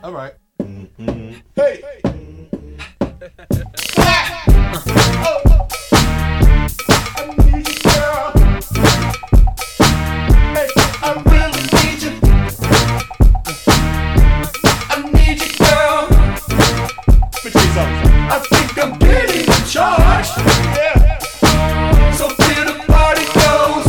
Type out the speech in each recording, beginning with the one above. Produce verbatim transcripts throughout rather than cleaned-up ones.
All right. Mm-hmm. Hey. Oh. I need you, girl. Hey, I really need you. I need you, girl. Let me tell you something. I think I'm getting in charge. Yeah. So here the party goes.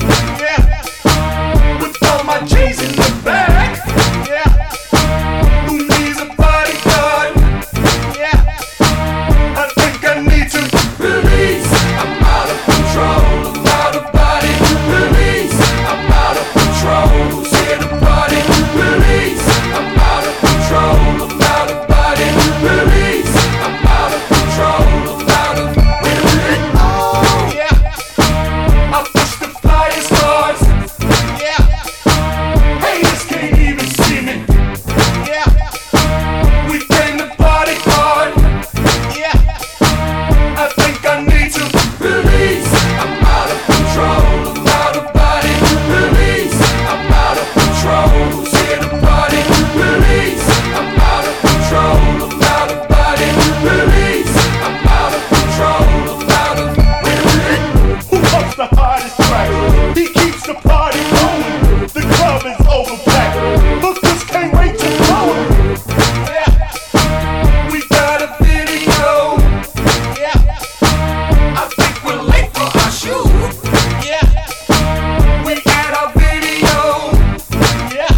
Yeah. With all my G's in the bag. Yeah. Who needs a bodyguard? Yeah. I think I need to release. I'm out of control. I'm out of body. Release. I'm out of control. Who's here to party? Release. I'm out of control. I'm out of body. Release. I'm out of control. I'm out of release. Oh yeah. I push the flyers hard. Yeah. Haters can't even see me. Yeah. We came to party hard. Yeah. I think I need to release. I'm out of control. I'm out of body. Release. I'm out of control. Who's here to party? Release. I'm out of control. I'm out of body. Release. I'm out of control. I'm out of release. Who pumps the hardest track? He keeps the party going. The club is overpacked. Hookers can't wait to go. Yeah. We got a video. Yeah. I think we're late for our shoot. Yeah. We at our video. Yeah.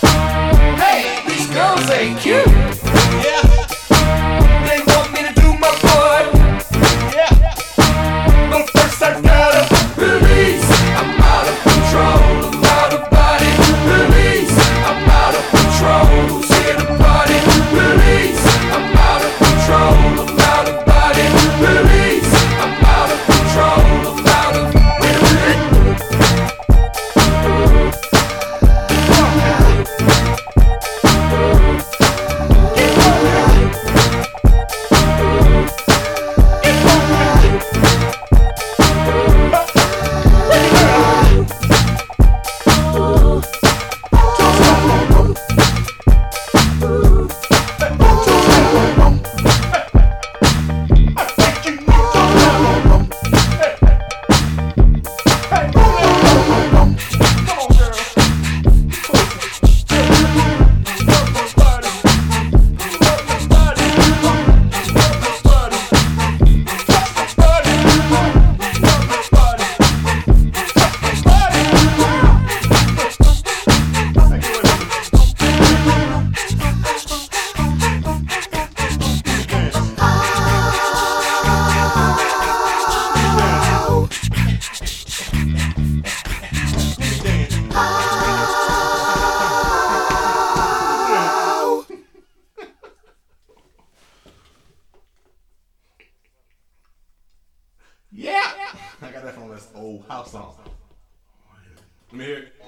Hey, these girls ain't cute. Yeah. They want me to do my part. Yeah. But first I gotta release. I'm out of control. I'm out of body. Release. I'm out of control. Who's here to party? Release. I'm out of control. I'm out of body. Release. I'm out of control. I'm out of Yeah. I got that from this old house song. Let me hear it.